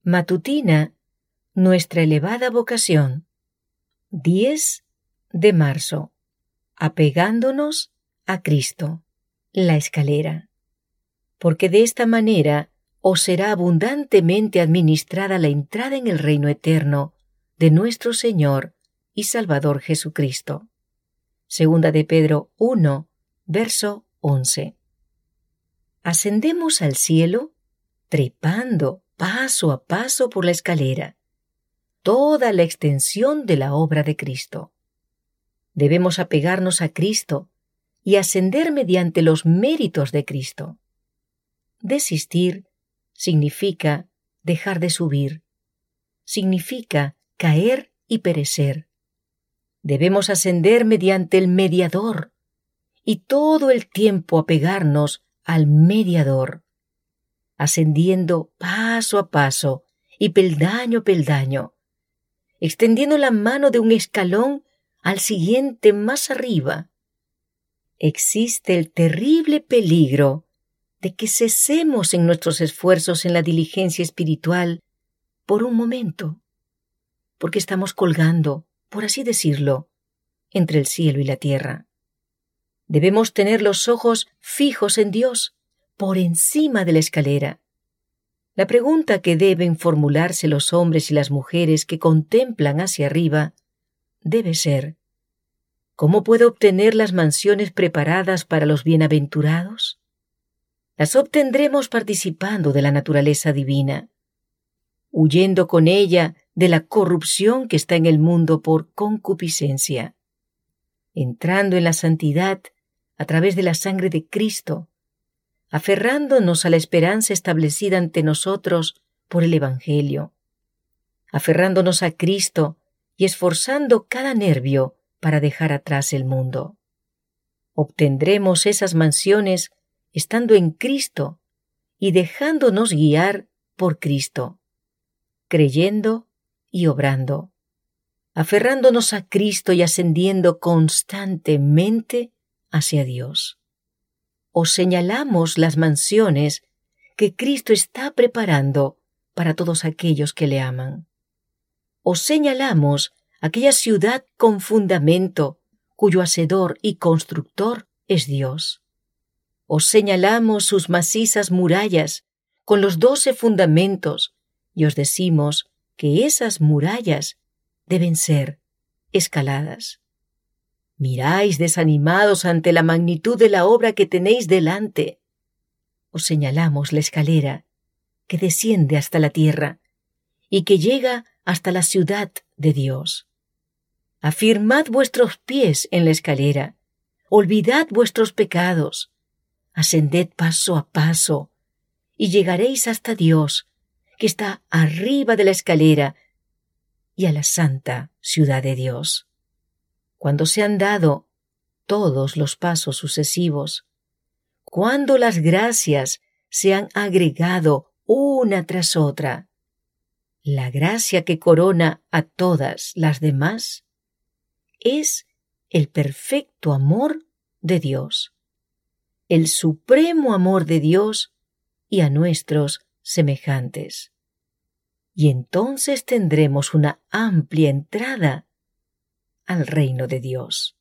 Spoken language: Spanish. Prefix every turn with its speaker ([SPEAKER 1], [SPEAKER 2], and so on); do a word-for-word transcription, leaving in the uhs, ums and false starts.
[SPEAKER 1] Matutina, nuestra elevada vocación. diez de marzo. Apegándonos a Cristo. La escalera. Porque de esta manera os será abundantemente administrada la entrada en el reino eterno de nuestro Señor y Salvador Jesucristo. Segunda de Pedro uno, verso once. Ascendemos al cielo trepando paso a paso por la escalera, toda la extensión de la obra de Cristo. Debemos apegarnos a Cristo y ascender mediante los méritos de Cristo. Desistir significa dejar de subir, significa caer y perecer. Debemos ascender mediante el mediador y todo el tiempo apegarnos al mediador, ascendiendo paso a paso y peldaño a peldaño, extendiendo la mano de un escalón al siguiente más arriba. Existe el terrible peligro de que cesemos en nuestros esfuerzos en la diligencia espiritual por un momento, porque estamos colgando, por así decirlo, entre el cielo y la tierra. Debemos tener los ojos fijos en Dios, por encima de la escalera. La pregunta que deben formularse los hombres y las mujeres que contemplan hacia arriba debe ser: ¿cómo puedo obtener las mansiones preparadas para los bienaventurados? Las obtendremos participando de la naturaleza divina, huyendo con ella de la corrupción que está en el mundo por concupiscencia, entrando en la santidad a través de la sangre de Cristo, aferrándonos a la esperanza establecida ante nosotros por el Evangelio, aferrándonos a Cristo y esforzando cada nervio para dejar atrás el mundo. Obtendremos esas mansiones estando en Cristo y dejándonos guiar por Cristo, creyendo y obrando, aferrándonos a Cristo y ascendiendo constantemente hacia Dios. Os señalamos las mansiones que Cristo está preparando para todos aquellos que le aman. Os señalamos aquella ciudad con fundamento, cuyo hacedor y constructor es Dios. Os señalamos sus macizas murallas con los doce fundamentos y os decimos que esas murallas deben ser escaladas. Miráis desanimados ante la magnitud de la obra que tenéis delante. Os señalamos la escalera que desciende hasta la tierra y que llega hasta la ciudad de Dios. Afirmad vuestros pies en la escalera, olvidad vuestros pecados, ascended paso a paso y llegaréis hasta Dios, que está arriba de la escalera, y a la santa ciudad de Dios. Cuando se han dado todos los pasos sucesivos, cuando las gracias se han agregado una tras otra, la gracia que corona a todas las demás es el perfecto amor de Dios, el supremo amor de Dios y a nuestros semejantes. Y entonces tendremos una amplia entrada al reino de Dios.